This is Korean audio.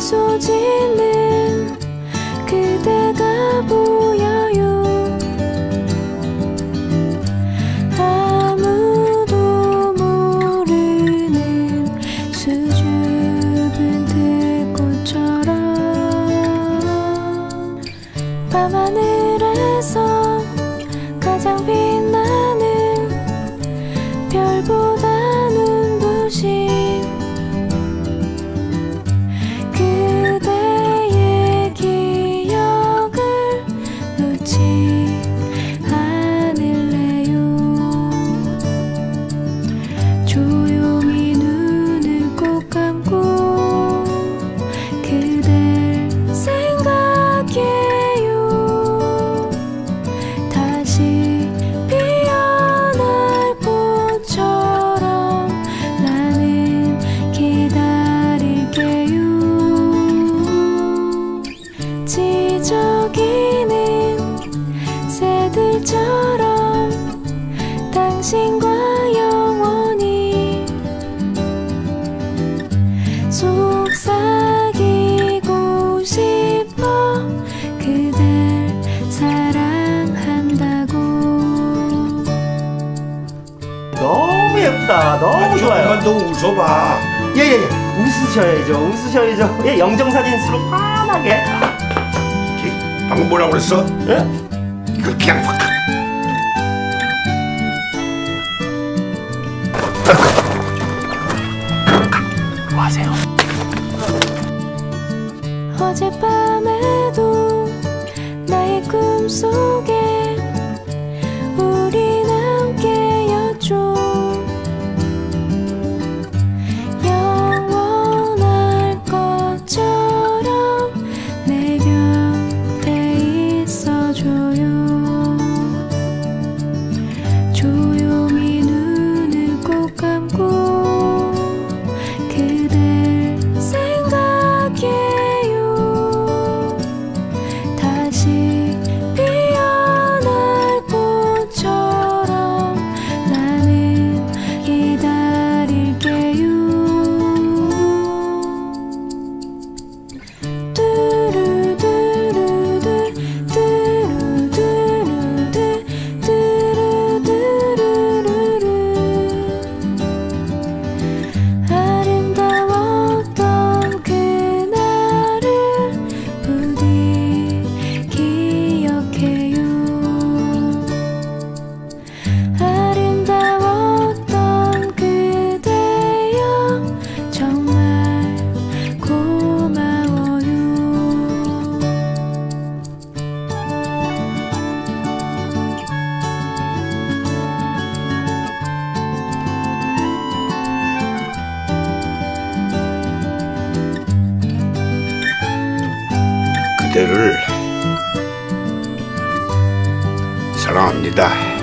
미소 짓는 그대가 보여요. 아무도 모르는 수줍은 들꽃처럼 밤하늘에서 가장 빛나는 별보다 눈부신 그대의 기억을 놓지 않을래요. 조용히 눈을 꼭 감고 그댈 생각해요. 다시 피어날 꽃처럼 나는 기다릴게요. 지저귀는 새들처럼 당신과 영원히 속삭이고 싶어. 그댈 사랑한다고. 너무 예쁘다. 너무 좋아요. 조금만 더 웃어봐. 예예예. 웃으셔야죠. 웃으셔야죠. 예, 영정사진으로 환하게. 방금 뭐라고 그랬어? 예? 이걸 그냥 확. 뭐 하세요? 어젯밤에도 나의 꿈속에 우린 함께였죠. 영원할 것처럼 내 곁에 있어줘요. 조용히 눈을 꼭 감고 그댈 생각해요. 다시 피어날 꽃처럼 나는 기다릴게요. 뚜루두루두 뚜루두루두 뚜루두루루루. 아름다웠던 그날을 부디 기억해요. 아름다웠던 그대여 정말 고마워요. 그대를 사랑합니다.